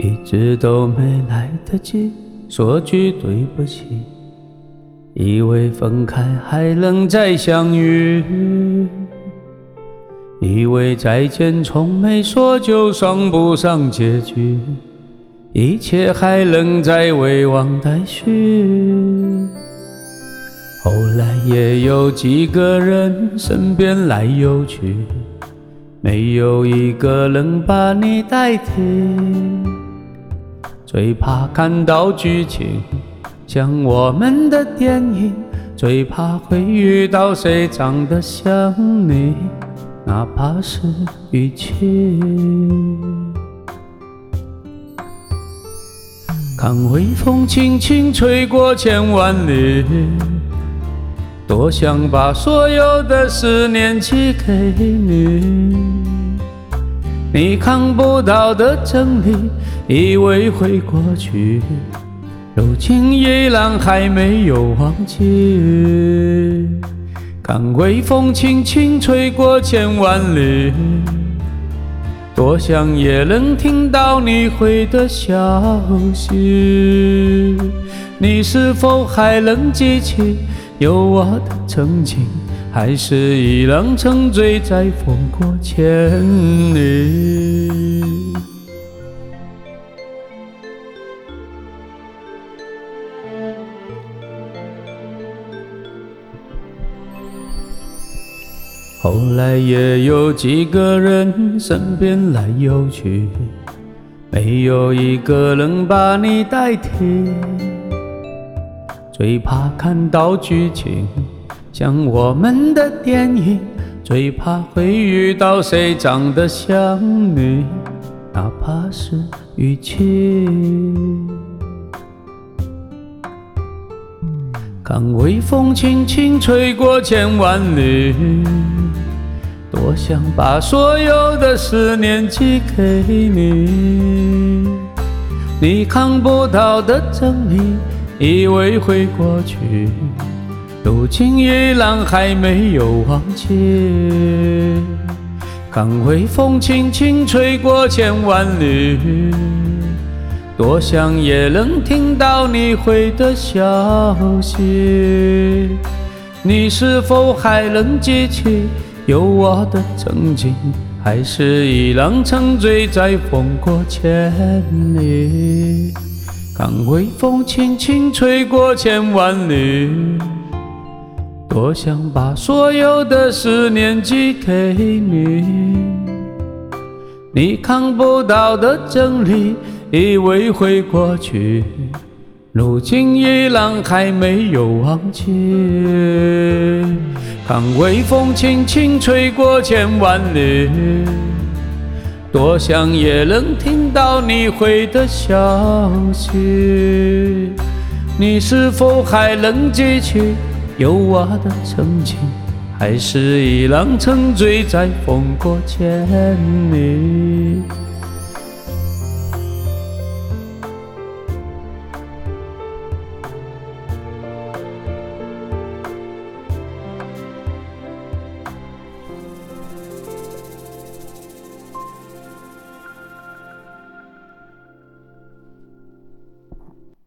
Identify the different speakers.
Speaker 1: 一直都没来得及说句对不起，以为分开还能再相遇，以为再见从没说就算不上结局，一切还能再未忘待续。后来也有几个人身边来又去，没有一个能把你代替。最怕看到剧情像我们的电影，最怕会遇到谁长得像你，哪怕是雨季。看微风轻轻吹过千万里，多想把所有的思念寄给你，你看不到的真理，以为会过去，如今依然还没有忘记。看微风轻轻吹过千万里，多想也能听到你回的消息。你是否还能记起有我的曾经，还是已然沉醉在风过千里？后来也有几个人身边来又去，没有一个能把你代替。最怕看到剧情像我们的电影，最怕会遇到谁长得像你，哪怕是雨季。看微风轻轻吹过千万里，多想把所有的思念寄给你，你看不到的真理，以为会过去，如今依然还没有忘记。看微风轻轻吹过千万里，多想也能听到你回的消息。你是否还能记起有我的曾经，还是依然沉醉在风过千里？看微风轻轻吹过千万里，多想把所有的思念寄给你，你看不到的真理，以为会过去，如今依然还没有忘记。看微风轻轻吹过千万里，多想也能听到你回的消息。你是否还能记起有我的曾经，还是依然沉醉在风过千里？